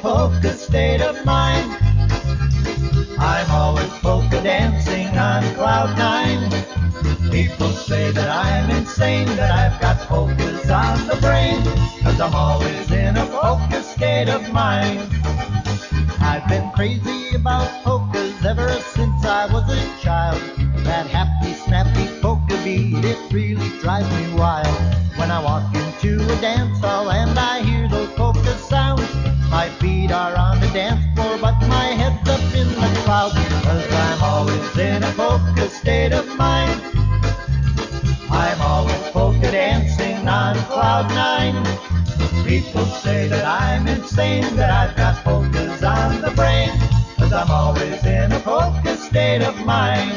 polka state of mind. I'm always polka dancing on cloud nine. People say that I'm insane, that I've got polkas on the brain, 'cause I'm always in a polka state of mind. I've been crazy about polkas ever since I was a child. That happy, snappy polka beat, it really drives me wild. When I walk into a dance hall and I hear those polka sounds, my feet are on the dance floor, but my head's up in the clouds, 'cause I'm always in a polka state of mind. I'm always polka dancing on cloud nine. People say that I'm insane, that I've got polkas on the brain, 'cause I'm always in a polka state of mind.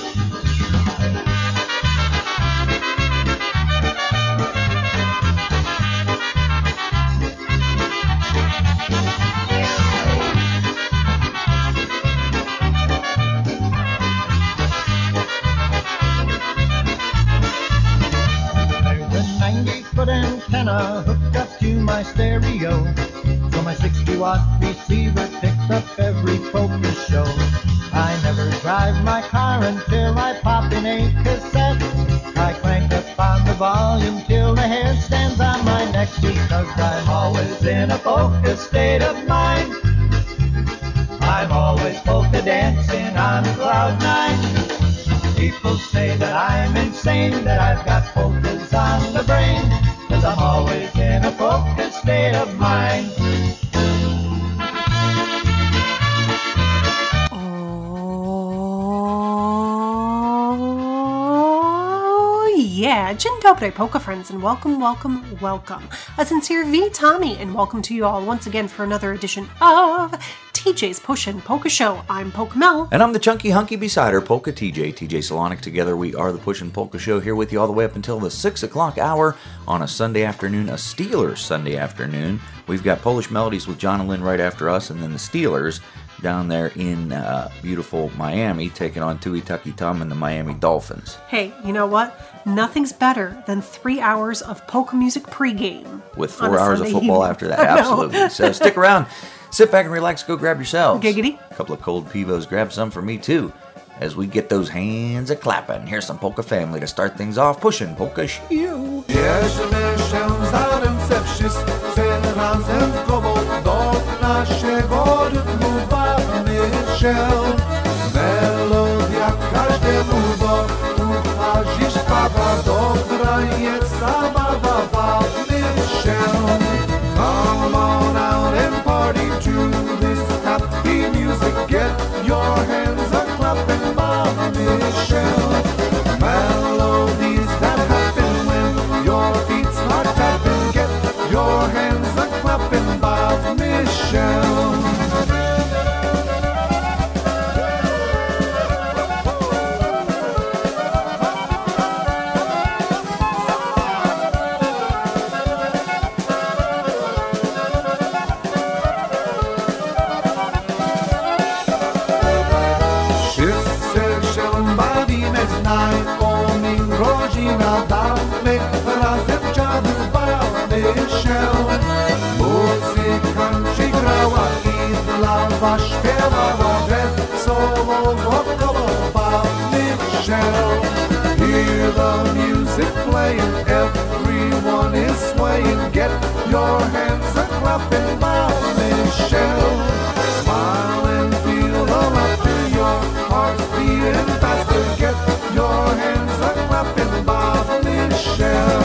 Antenna hooked up to my stereo, so my 60-watt receiver picks up every polka show. I never drive my car until I pop in a cassette. I crank up on the volume till the hair stands on my neck, because I'm always in a polka state of mind. I'm always polka dancing on cloud nine. People say that I'm insane, that I've got polkas on the brain, 'cause I'm always in a polka state of mind. Oh, yeah. Dzień dobry, polka friends, and welcome, welcome, welcome. A sincere V, Tommy, and welcome to you all once again for another edition of TJ's Pushin' Polka Show. I'm Polka Mel. And I'm the chunky hunky beside her, Polka TJ. TJ Solonic. Together we are the Pushin' Polka Show, here with you all the way up until the 6 o'clock hour on a Sunday afternoon, a Steelers Sunday afternoon. We've got Polish Melodies with John and Lynn right after us, and then the Steelers down there in beautiful Miami taking on Tui Tucky Tom and the Miami Dolphins. Hey, you know what? Nothing's better than 3 hours of polka music pregame. With 4 hours of football after that, absolutely. So stick around. Sit back and relax, go grab yourselves. Giggity. A couple of cold pivos, grab some for me too, as we get those hands a-clapping. Here's some Polka Family to start things off. Pushing Polka Show. Bierzmy się za ręce wszyscy razem w koło, do naszego rytmu bawmy się. Melodia każdemu do ucha ziszpawa, dobra jest zabawa, bawmy się. Come on out and party to this happy music. Get your hands a clapping, bawmy się. Melodies that happen when your feet start tapping. Get your hands a clapping, bawmy się. Dawnych razem dziadów bawmy się. Muzykanci grała i dla was śpiewała, wesoło wokoło bawmy się. Hear the music playing, everyone is swaying. Get your hands a clapping, bawmy się. Smile and feel the laughter, your heart's beating faster. Get your hands a clapping, bawmy się.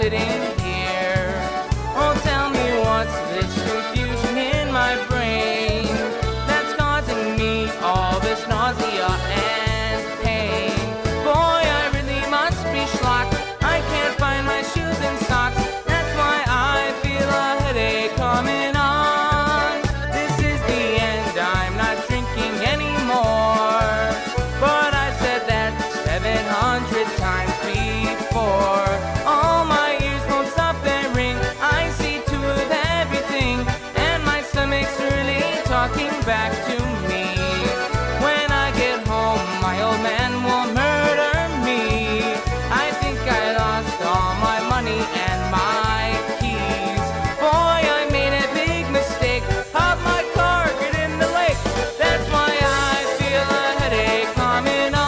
sitting here. Oh, tell me what's this confusion in my brain that's causing me all this nausea and pain. Boy, I really must be schlocked. I can't find my shoes and socks. That's why I feel a headache coming on. This is the end, I'm not drinking anymore. But I said that 700 times before. All my ears won't stop their ring. I see to it everything, and my stomach's really talking back to me. When I get home, my old man will murder me. I think I lost all my money and my keys. Boy, I made a big mistake. Hop my car, get in the lake. That's why I feel a headache coming on.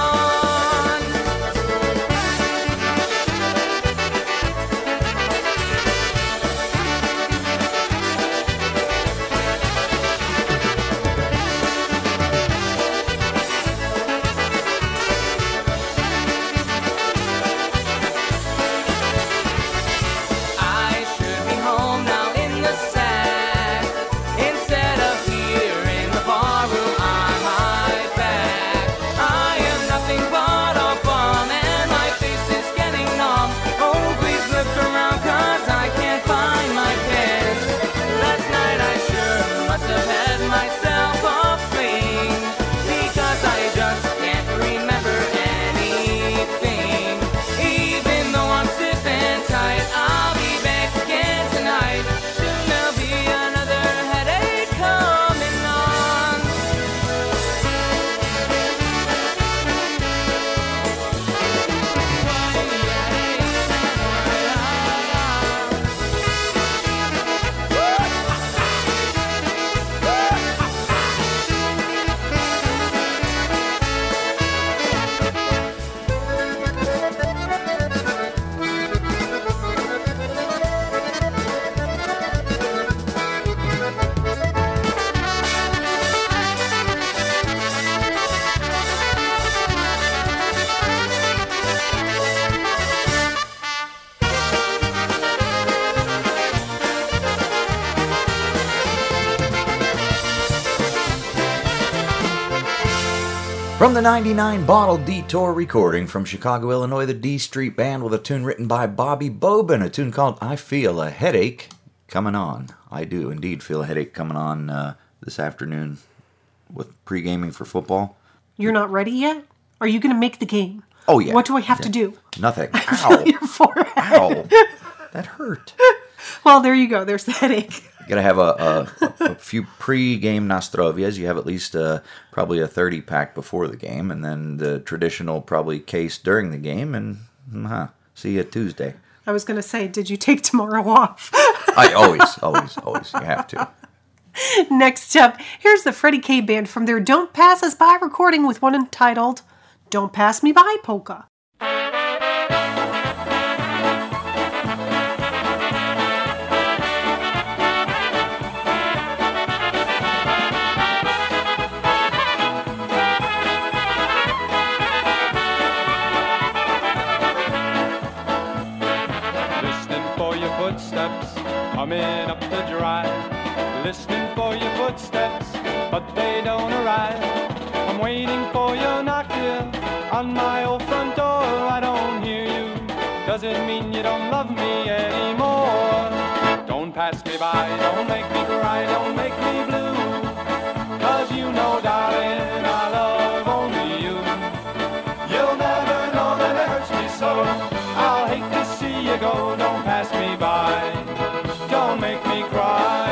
I should be home now in the sack, instead of here in the barroom on my back. I am nothing but a bum, and my face is getting numb. Oh, please look around, 'cause I can't find my pants. Last night I sure must have had myself a fling, because I just can't remember anything. Even though I'm stiff and tight, I'll be back again tonight. Soon there'll be another headache coming on. From the 99 Bottle Detour recording from Chicago, Illinois, the D Street Band with a tune written by Bobby Bobin, a tune called I Feel a Headache Coming On. I do indeed feel a headache coming on this afternoon with pre-gaming for football. You're not ready yet? Are you going to make the game? Oh, yeah. What do I have to do? Nothing. Feel Ow. your forehead. Ow. That hurt. Well, there you go. There's the headache. You gotta have a few pre-game Nostrovias. You have at least probably a 30-pack before the game, and then the traditional probably case during the game, and see you Tuesday. I was going to say, did you take tomorrow off? I always. You have to. Next up, here's the Freddie K Band from their Don't Pass Us By recording with one entitled Don't Pass Me By Polka. Footsteps coming up the drive, listening for your footsteps, but they don't arrive. I'm waiting for your knock here on my old front door. I don't hear you. Does it mean you don't love me anymore? Don't pass me by, don't make me cry, don't make me blue, 'cause you know, darling, I love only you. You'll never know that it hurts me so. I'll hate to see you go. Don't pass me by, don't make me cry.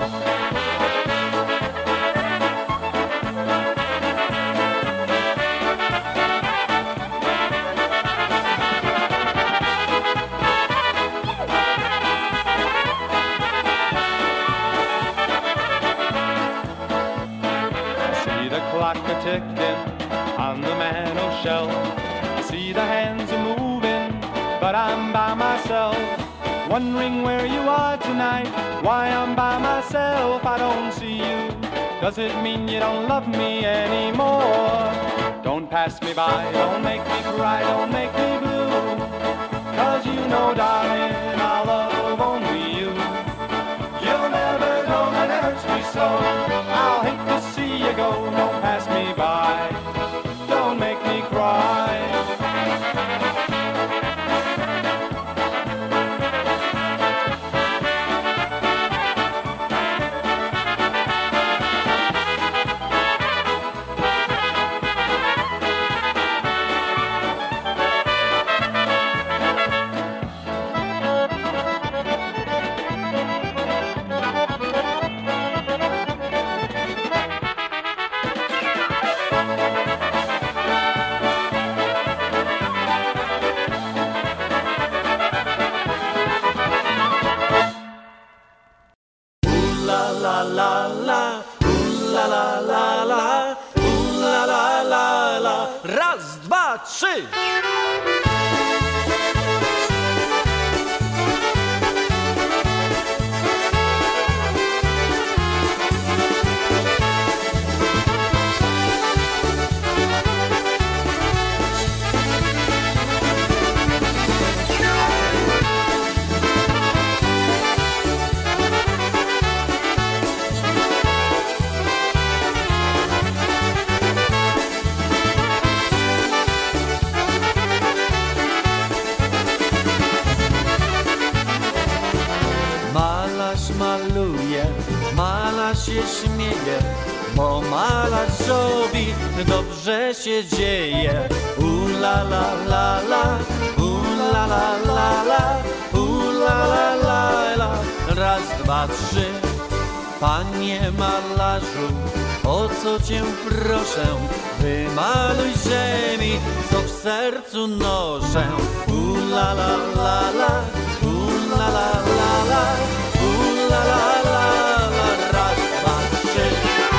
I see the clock a-ticking on the mantel shelf. I see the hands a-moving, but I'm by myself, wondering where you are tonight, why I'm by myself. I don't see you. Does it mean you don't love me anymore? Don't pass me by, don't make me cry, don't make me blue, 'cause you know, darling, la la, ooh la la la la, ooh la la la la. Raz, dwa, trzy. Maluje, malarz się śmieje, bo malarzowi dobrze się dzieje. La la la la, la la la la, la la la la. Raz, dwa, trzy. Panie malarzu, o co cię proszę? Wymaluj ziemi, co w sercu noszę. La la la la, la la la la. La la la la, raz, dwa, trzy.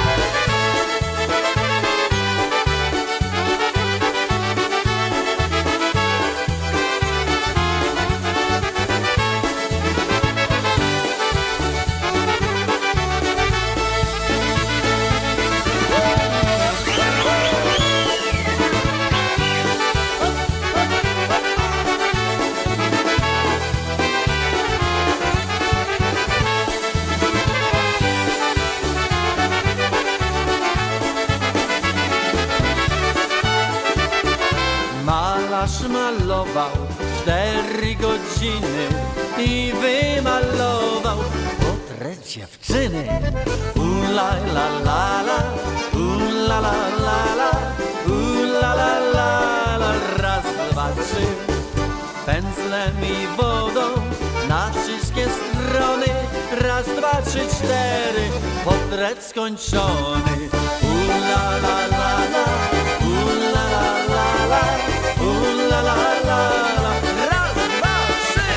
Malował 4 godziny i wymalował portret dziewczyny. La la la la, la la la la, la la la la. Raz, dwa, trzy. Pędzlem i wodą na wszystkie strony. Raz, dwa, trzy, cztery. Portret skończony. La la la la, la la la la. La la la la, raz, dwa, trzy.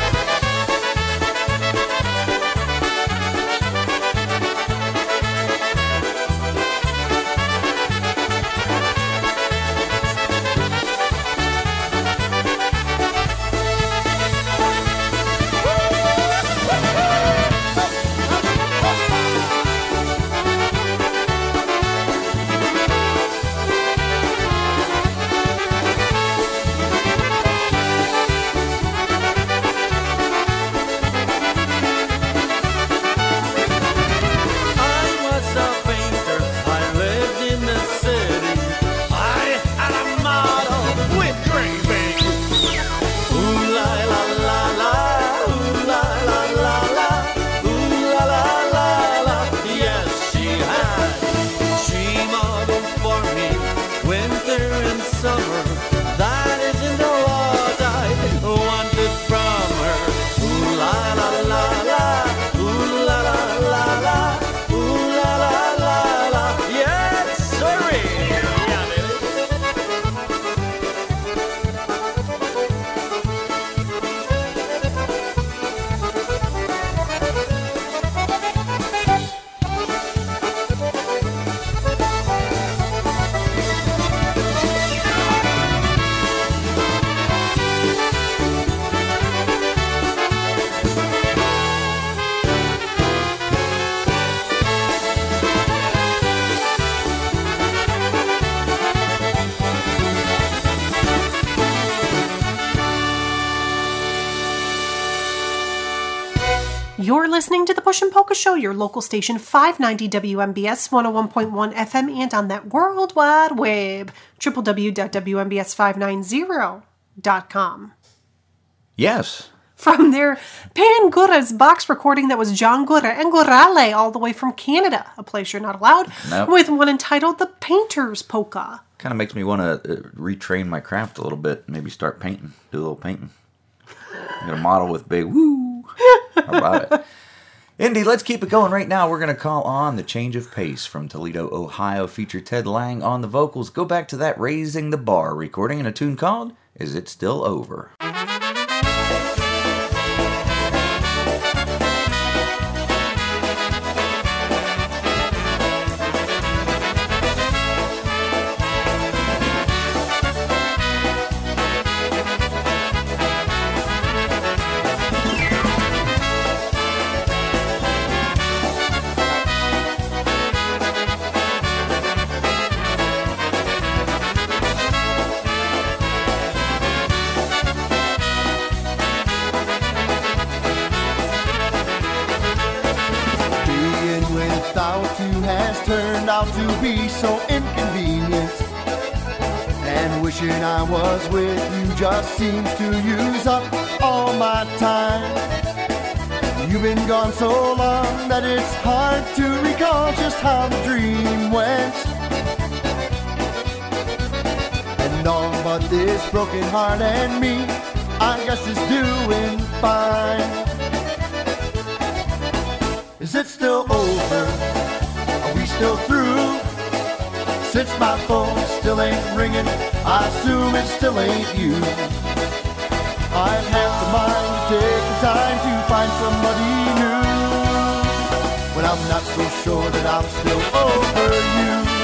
You're listening to the Push and Polka Show, your local station 590 WMBS 101.1 FM and on that World Wide Web, www.wmbs590.com. Yes. From their Pan Gura's box recording that was John Gura and Gurale all the way from Canada, a place you're not allowed, Nope. with one entitled The Painter's Polka. Kind of makes me want to retrain my craft a little bit. Maybe start painting. Do a little painting. Get a model with big woo. How about it? Indy, let's keep it going right now. We're going to call on The Change of Pace from Toledo, Ohio. Feature Ted Lang on the vocals. Go back to that Raising the Bar recording in a tune called Is It Still Over? be so inconvenient. And wishing I was with you just seems to use up all my time. You've been gone so long that it's hard to recall just how the dream went. And all but this broken heart and me, I guess is doing fine. Is it still over? Are we still through? Since my phone still ain't ringing, I assume it still ain't you. I'd have the mind to take the time to find somebody new, but I'm not so sure that I'm still over you.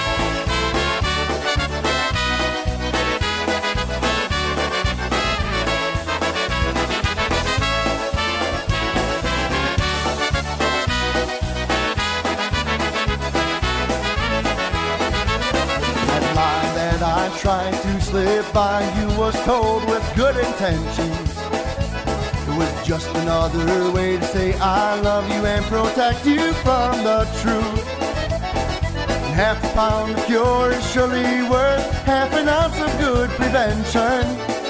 Trying to slip by you was told with good intentions. It was just another way to say I love you and protect you from the truth. And half a pound of cure is surely worth half an ounce of good prevention.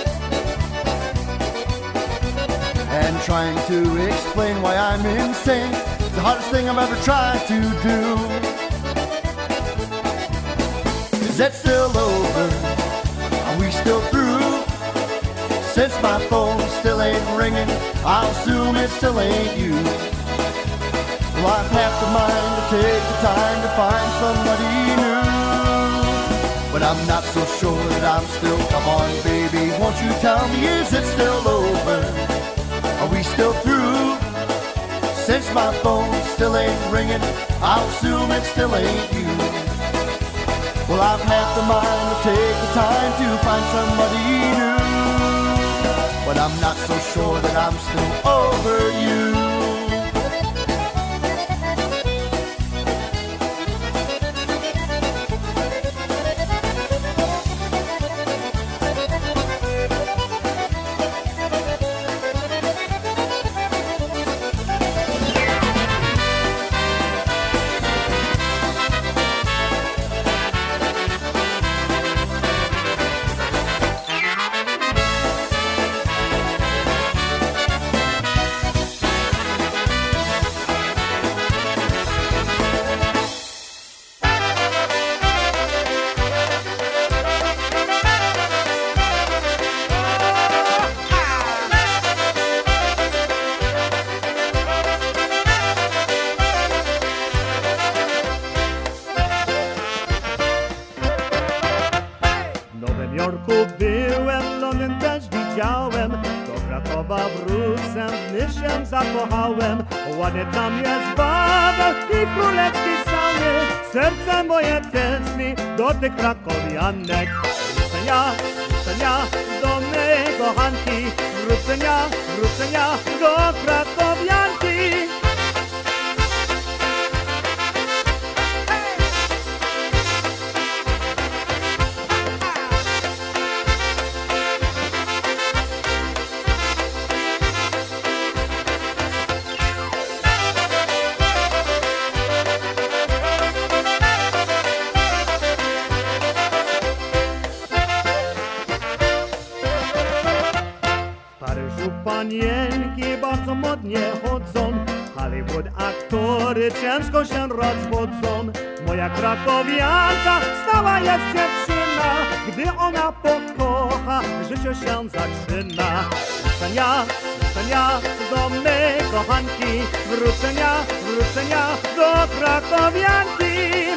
And trying to explain why I'm insane is the hardest thing I've ever tried to do. Is it still over? Are we still through? Since my phone still ain't ringing, I'll assume it still ain't you. Well, I've half the mind to take the time to find somebody new, but I'm not so sure that I'm still. Come on, baby, won't you tell me, is it still over? Are we still through? Since my phone still ain't ringing, I'll assume it still ain't you. Well, I've half the mind to take the time to find somebody new, but I'm not so sure that I'm still over you. Zakochałem, ładnie tam jest Wawel i królewski samy. Serce moje tęskni do tych krakowianek. Wrócenia do mej kochanki. Wrócenia do krakowianki. Panienki bardzo modnie chodzą, Hollywood aktory ciężko się rozwodzą. Moja krakowianka stała jest dziewczyna, gdy ona pokocha, życie się zaczyna. Wrócenia do mej kochanki, wrócenia do krakowianki.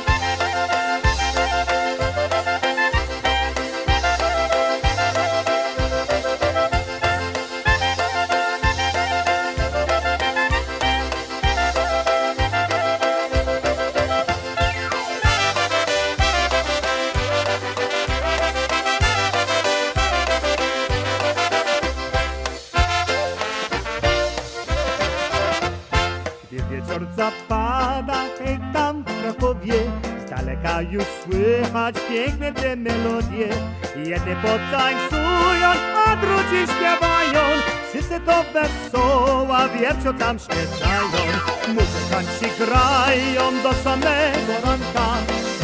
Zapada, hej tam w Krakowie, z daleka już słychać piękne te melodie. Jedni potańcują, a drudzy śpiewają, wszyscy to wesoła wiercio tam śpiewają. Muzykanci grają do samego ranka,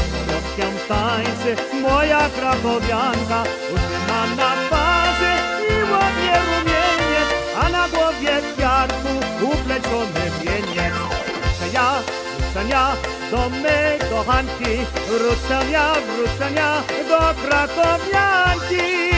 się tańczy, moja krakowianka, utrzyma na twarzy i ładnie rumieniec, a na głowie kwiatku upleciony wieniec. Wrócę ja do mej kochanki, wrócę ja do krakowianki.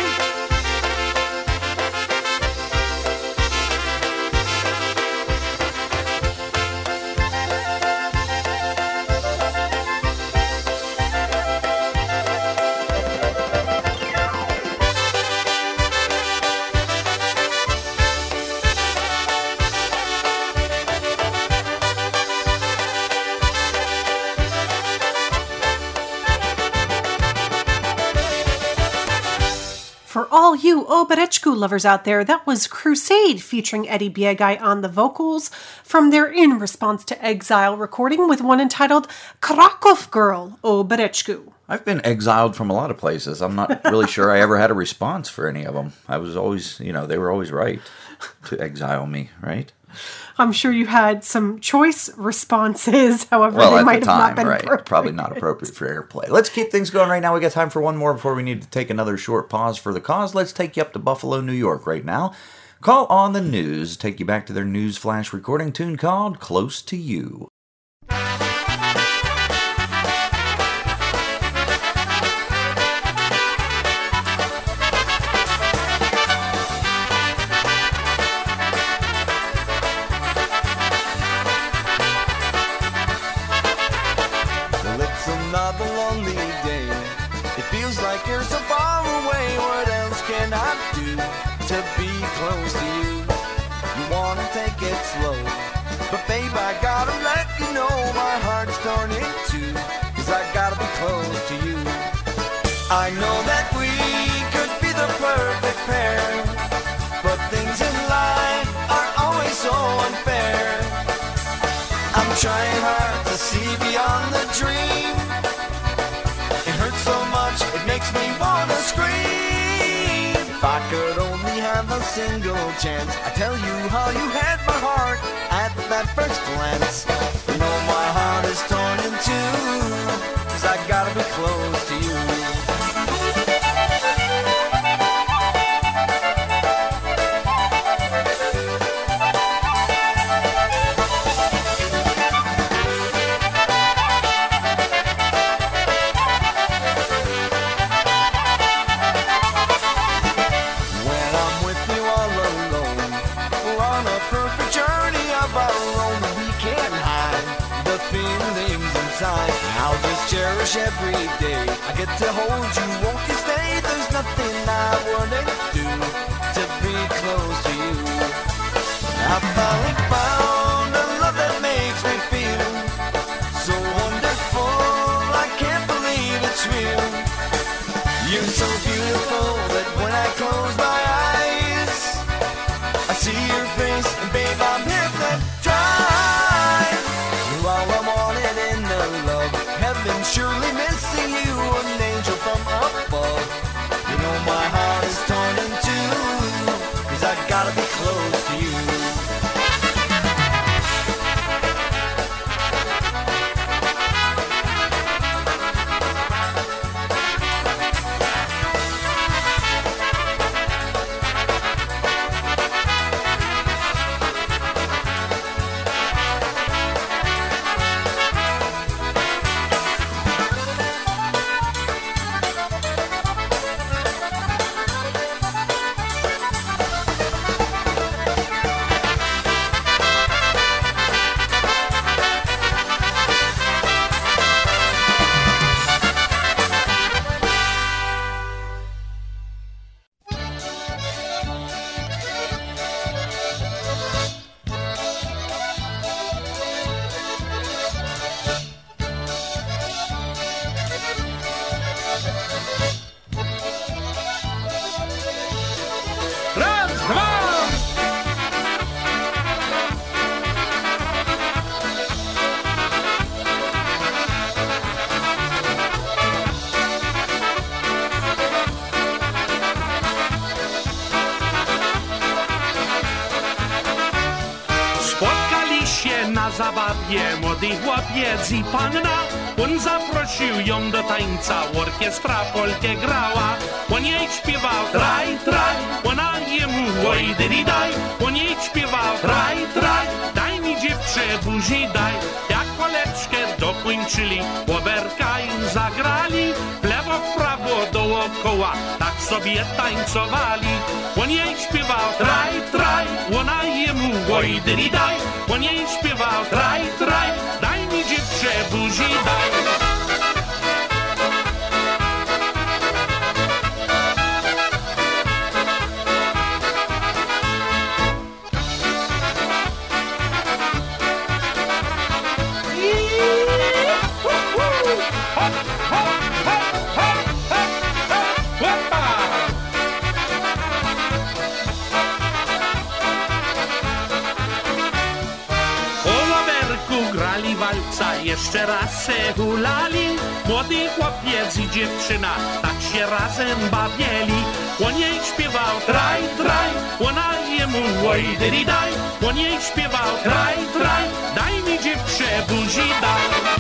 For all you Obereczku lovers out there, that was Crusade featuring Eddie Biegai on the vocals from their In Response to Exile recording with one entitled Krakow Girl, Obereczku. I've been exiled from a lot of places. I'm not really sure I ever had a response for any of them. I was always, they were always right to exile me, right? I'm sure you had some choice responses, however, they might have not been appropriate. Probably not appropriate for airplay. Let's keep things going right now. We got time for one more before we need to take another short pause for the cause. Let's take you up to Buffalo, New York right now. Call on the News. Take you back to their news flash recording tune called Close to You. You're so far away, what else can I do to be close to you? You wanna take it slow, but babe, I gotta let you know my heart's torn in two, 'cause I gotta be close to you. I know that we could be the perfect pair, but things in life are always so unfair. I'm trying hard to see beyond the dream. It hurts so much, it makes me wanna scream. If I could only have a single chance, I tell you how you had my heart at that first glance. You know my heart is torn in two, 'cause I gotta be close to you. I'll just cherish every day I get to hold you, won't you stay? There's nothing I wouldn't do to be close to you. I finally found a love that makes me feel so wonderful, I can't believe it's real. You're so beautiful that when I close my eyes, I see your face and babe, I'm hypnotized. You're all I wanted in the love, heaven surely missing you, an angel from above. You know my heart is torn in two, 'cause I gotta be close to you. zabawie młody chłopiec i panna. On zaprosił ją do tańca, orkiestra polkę grała. On jej śpiewał traj, traj, ona jemu oj dyri daj. On jej śpiewał traj, traj, daj mi dziewczę buzi daj. Jak koleczkę dokończyli, oberka im zagrali. W lewo, w prawo, dookoła, tak sobie tańcowali. On jej śpiewał traj, traj, ona jemu oj dyri daj. On jej śpiewał traj, traj, daj mi dziewczę buzi daj. Jeszcze raz se hulali, młody chłopiec i dziewczyna tak się razem bawili. On jej śpiewał traj, traj, ona jemu oj dyri daj. On jej śpiewał traj, traj, daj mi dziewczę buzi daj.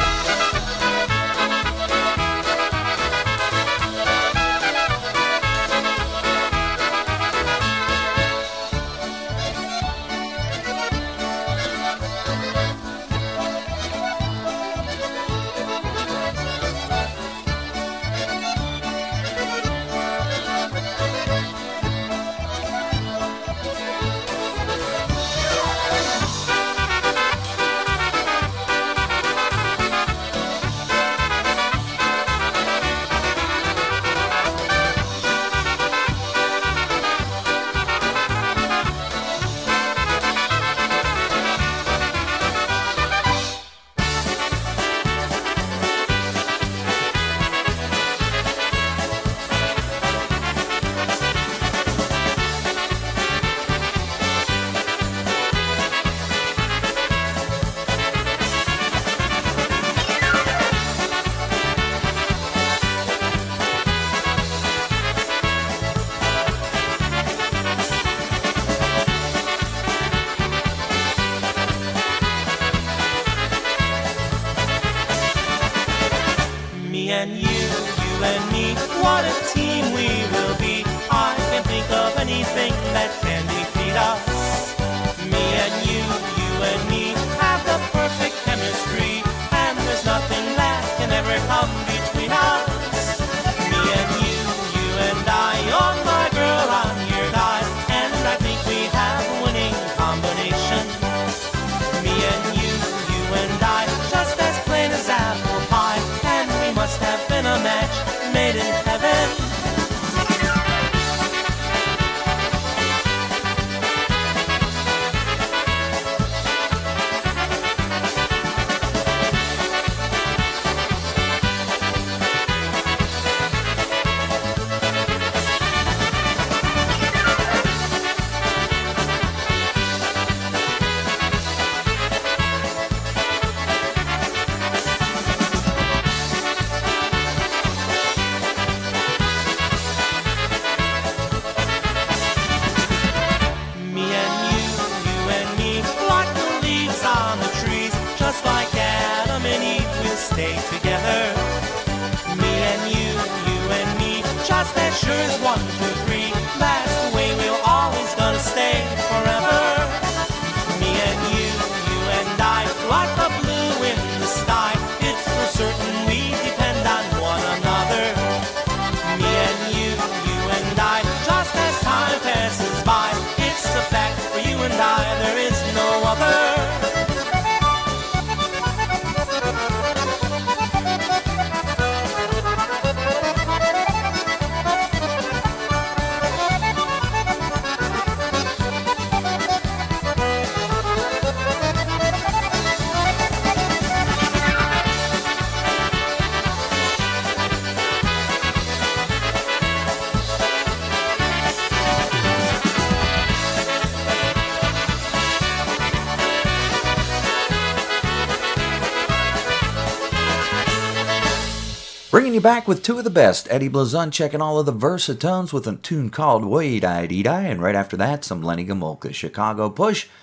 Bringing you back with two of the best, Eddie Blazon checking all of the versatones with a tune called Way Die Dee Die, and right after that, some Lenny Gomulka, Chicago Push.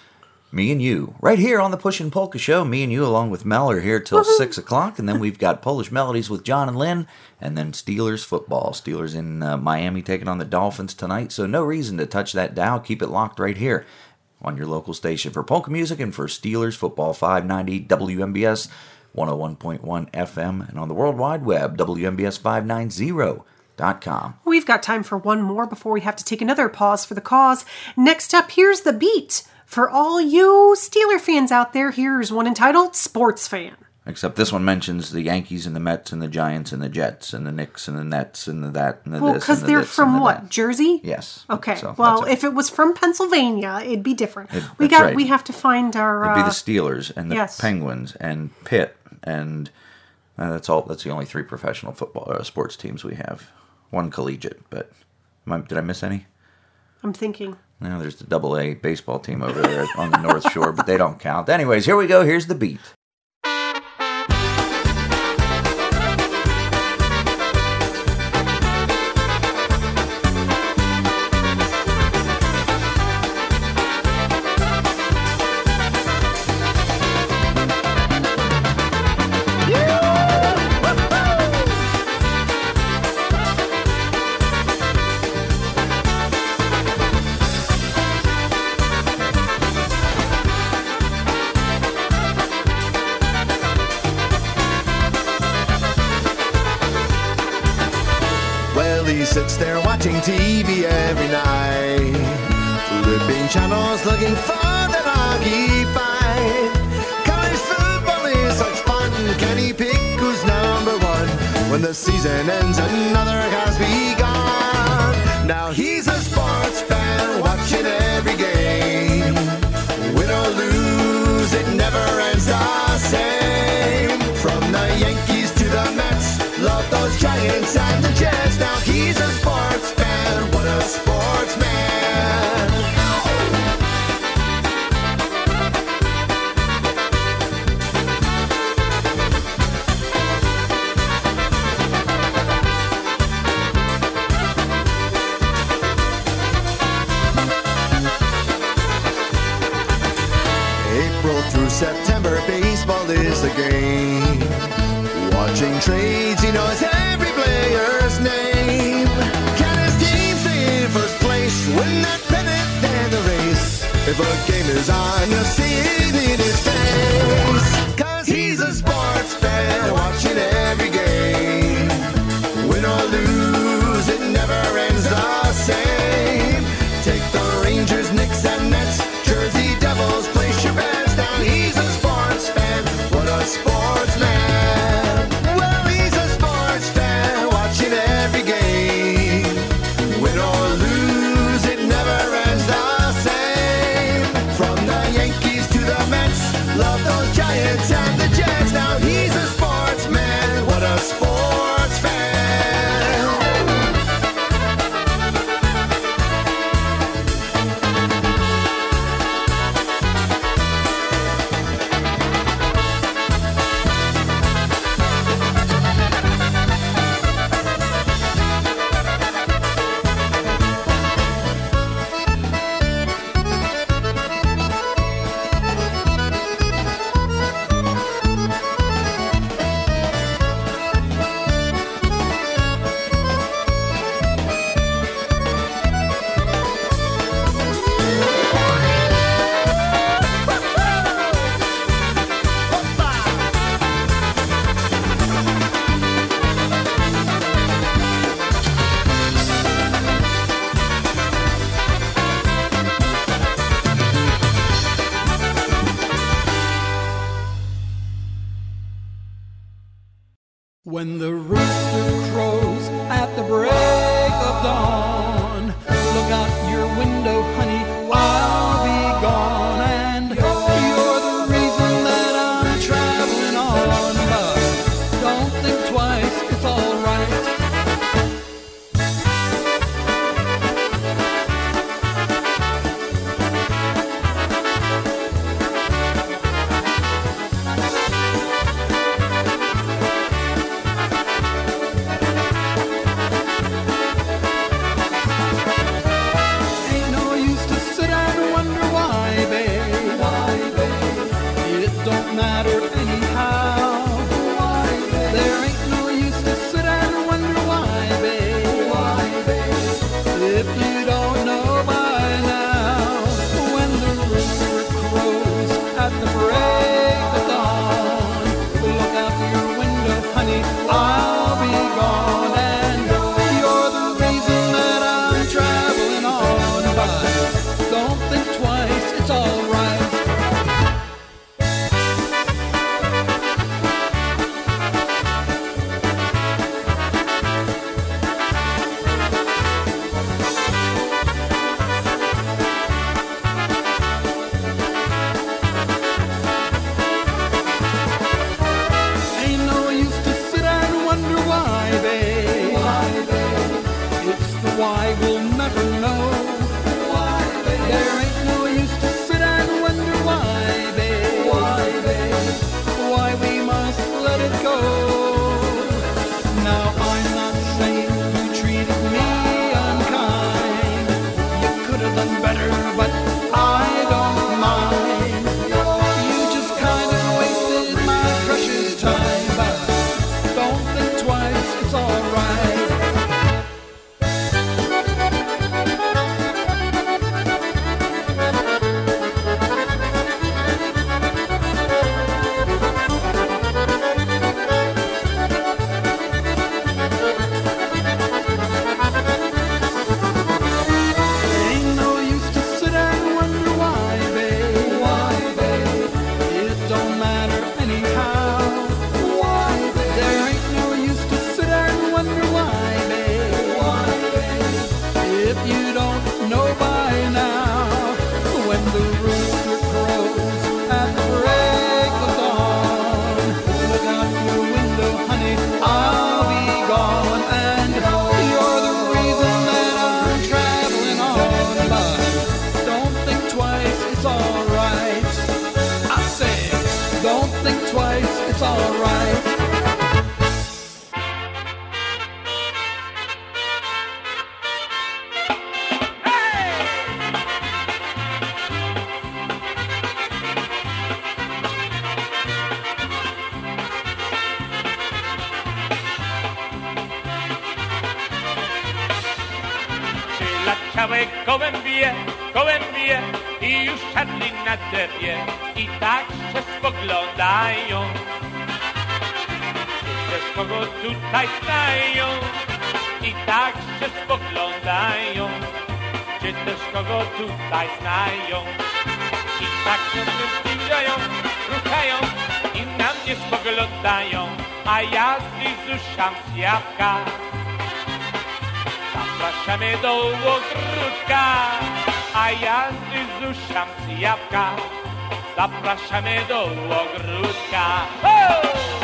Me and you, right here on the Pushin' Polka Show. Me and you, along with Mel, are here till 6 o'clock, and then we've got Polish Melodies with John and Lynn, and then Steelers football. Steelers in Miami taking on the Dolphins tonight, so no reason to touch that dial. Keep it locked right here on your local station for polka music and for Steelers football. 590 WMBS, 101.1 FM, and on the World Wide Web, WMBS590.com. We've got time for one more before we have to take another pause for the cause. Next up, here's The Beat. For all you Steeler fans out there, here's one entitled Sports Fan. Except this one mentions the Yankees and the Mets and the Giants and the Jets and the Knicks and the Nets and the that and the well, this. Well, because they're from what, that. Jersey? Yes. Okay. So well, if it was from Pennsylvania, it'd be different. We have to find our. It'd be the Steelers and the Penguins and Pitt and that's all. That's the only 3 professional football sports teams we have. 1 collegiate, but did I miss any? I'm thinking. Now there's the AA baseball team over there on the North Shore, but they don't count. Anyways, here we go. Here's The Beat. Sits there watching TV every night, flipping channels looking for the hockey fight. College football is such fun. Can he pick who's number 1? When the season ends, another has begun. Now he's a sports fan, watching every game. Win or lose, it never ends the same. From the Yankees to the Mets, love those Giants and the Jets. Now he's a sports fan, what a sportsman. April through September, baseball is the game. Watching trades, he knows every player's name. Can his team stay in first place? Win that pennant and the race. If a game is on, you'll see it in his face. 'Cause he's a sports fan, watching every game. Win or lose, it never ends the same. Take the Rangers, Knicks, and Nets, Jersey Devils, place your bets. Now he's a sports fan, what a sportsman. And the Jets, now he's a sportsman, what a sports fan. When the rooster crows at the break of dawn, look out your window, honey, I'll be gone. And you're the reason that I'm traveling on. But don't think twice, it's all right. stare gołębie i już siadli na drzewie i tak się spoglądają. Czy też kogo tutaj znają i tak się spoglądają. Czy też kogo tutaj znają i tak się zbliżają, ruchają i na mnie spoglądają, a ja zlizuszam z jabłka. Zapraszamy do ogródka, a ja zlizuszam z jabłka. Zapraszamy do ogródka. Ho!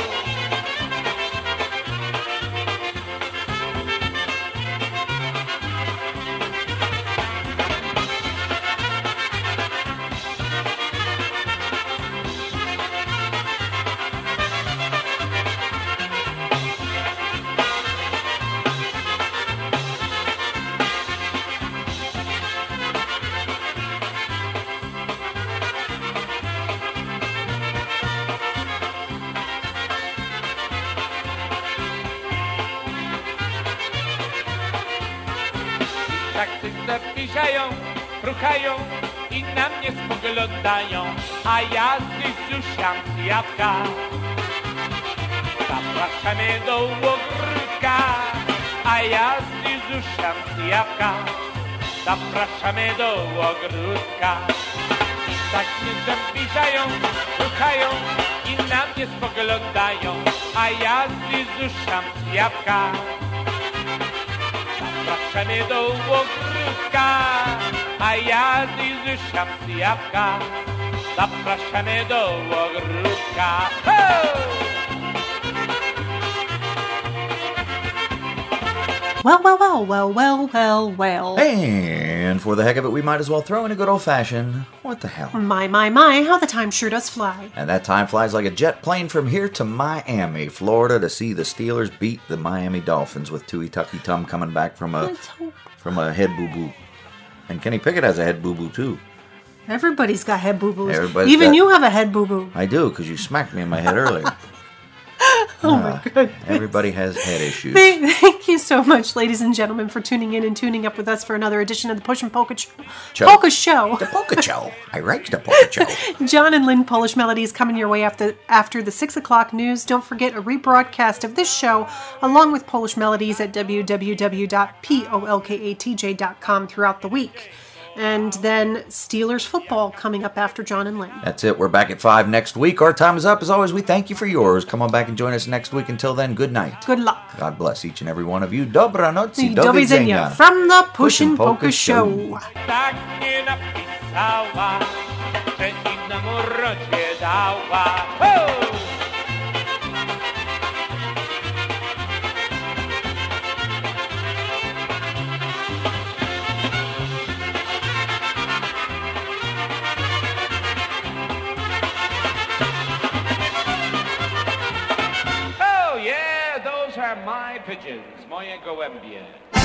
Tak tygle pisają, ruchają i na mnie spoglądają, a ja zlizuszam z jabłka. Zapraszamy do ogródka, a ja zlizuszam z jabłka. Zapraszamy do ogródka. I tak tygle pisają, ruchają i na mnie spoglądają, a ja zlizuszam z jabłka. Zapraszamy do ogródka, a ja zlizuszam z jabłka. Zapraszamy do ogródka. Ho! Well. And for the heck of it, we might as well throw in a good old-fashioned, what the hell? My, how the time sure does fly. And that time flies like a jet plane from here to Miami, Florida, to see the Steelers beat the Miami Dolphins with Tui Tucky Tum coming back from a head boo-boo. And Kenny Pickett has a head boo-boo, too. Everybody's got head boo-boos. Even you have a head boo-boo. I do, because you smacked me in my head earlier. My goodness. Everybody has head issues. Thank you so much, ladies and gentlemen, for tuning in and tuning up with us for another edition of the Push and Polka Show. Polka Show. The Polka Show. I like the Polka Show. John and Lynn Polish Melodies coming your way after the 6 o'clock news. Don't forget a rebroadcast of this show along with Polish Melodies at www.polkatj.com throughout the week. And then Steelers football coming up after John and Lynn. That's it. We're back at 5 next week. Our time is up. As always, we thank you for yours. Come on back and join us next week. Until then, good night. Good luck. God bless each and every one of you. Dobranoc i do widzenia from the Push and Polka Show. Tak nie napisała, że innemu rodzie dała. Ho! My pigeons, moje gołębie.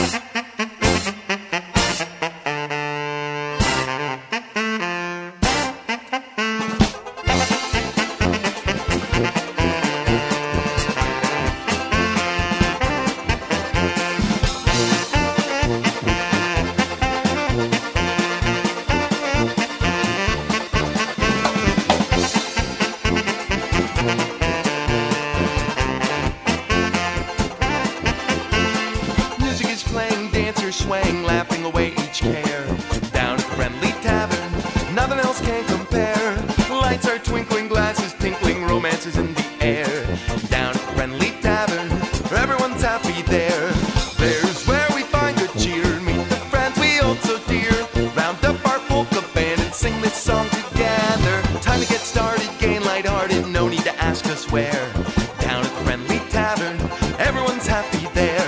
Swaying, laughing away each care. Down at the Friendly Tavern, nothing else can compare. Lights are twinkling, glasses tinkling, romances in the air. Down at the Friendly Tavern, everyone's happy there. There's where we find good cheer, meet the friends we hold so dear. Round up our polka band and sing this song together. Time to get started, gain lighthearted, no need to ask us where. Down at the Friendly Tavern, everyone's happy there.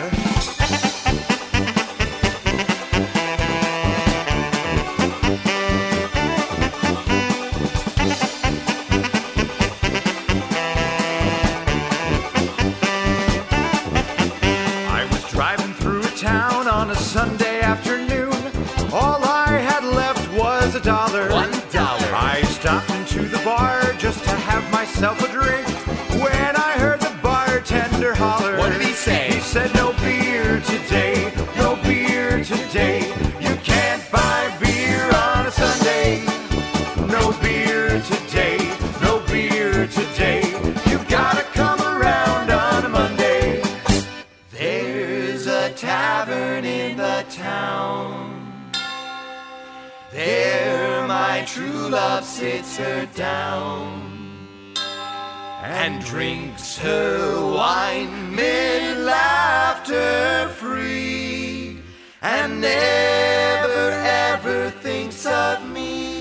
Sunday afternoon, all I had left was $1. $1. I stopped into the bar just to have myself a drink when I heard the bartender holler. What did he say? He said, "No beer today, no beer today. You can't my true love sits her down and drinks her wine mid laughter free, and never ever thinks of me.